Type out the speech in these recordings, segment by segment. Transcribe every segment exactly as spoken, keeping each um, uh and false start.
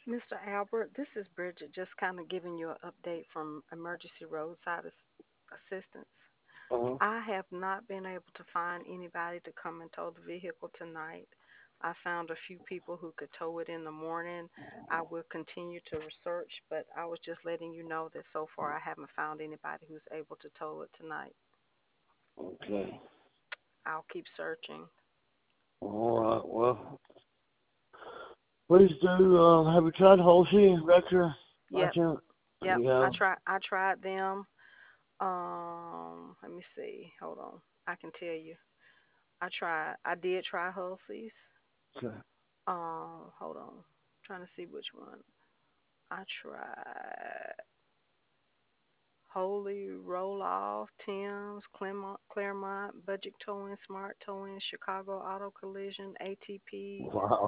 Mister Albert, this is Bridget, just kind of giving you an update from Emergency Roadside Ass- Assistance. Uh-huh. I have not been able to find anybody to come and tow the vehicle tonight. I found a few people who could tow it in the morning. I will continue to research, but I was just letting you know that so far I haven't found anybody who's able to tow it tonight. Okay. I'll keep searching. All right. Well, please do. Uh, have you tried Halsey Rector by Yep, chance? yep. You I have? try. I tried them. Um, let me see. Hold on. I can tell you. I tried. I did try Hulsey's. Okay. Um, hold on. Trying to see which one. I tried Holy Roll Off, Tim's, Claremont, Claremont, Budget Towing, Smart Towing, Chicago Auto Collision, A T P, Wow.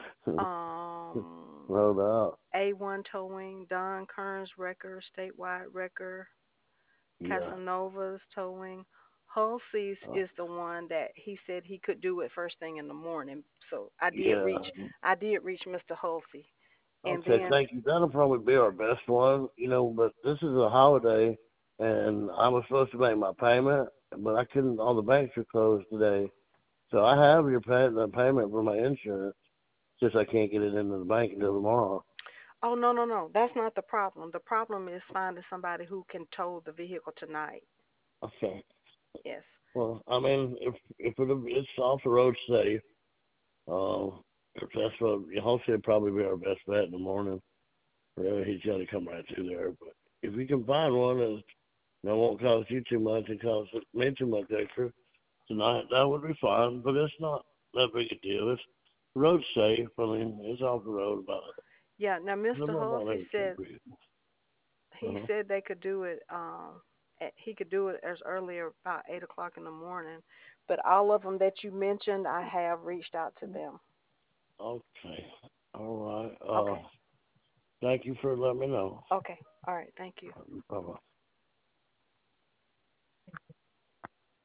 um, Rolled out. A one Towing, Don Kearns Wrecker, Statewide Wrecker, Yeah. Casanova's Towing. Hulsey's Uh, is the one that he said he could do it first thing in the morning. So I did yeah. reach, I did reach Mister Hulsey, and Okay, then thank you. That'll probably be our best one, you know, but this is a holiday and I was supposed to make my payment, but I couldn't, all the banks are closed today. So I have your pay, the payment for my insurance, just I can't get it into the bank until tomorrow. oh no no no, that's not the problem. The problem is finding somebody who can tow the vehicle tonight. Okay. Yes. Well, I mean, if if it, it's off the road safe, uh, if that's what, hopefully it'll probably be our best bet in the morning. Really, he's got to come right through there. But if we can find one that that won't cost you too much and cost me too much extra tonight, that would be fine. But it's not that big a deal. It's road safe. I mean, it's off the road about Yeah. Now a Mister little about Hulsey every ten said feet. he Uh-huh. said they could do it. Um, at, he could do it as early as about eight o'clock in the morning. But all of them that you mentioned, I have reached out to them. Okay. All right. Okay. Uh, thank you for letting me know. Okay. All right. Thank you. Bye bye.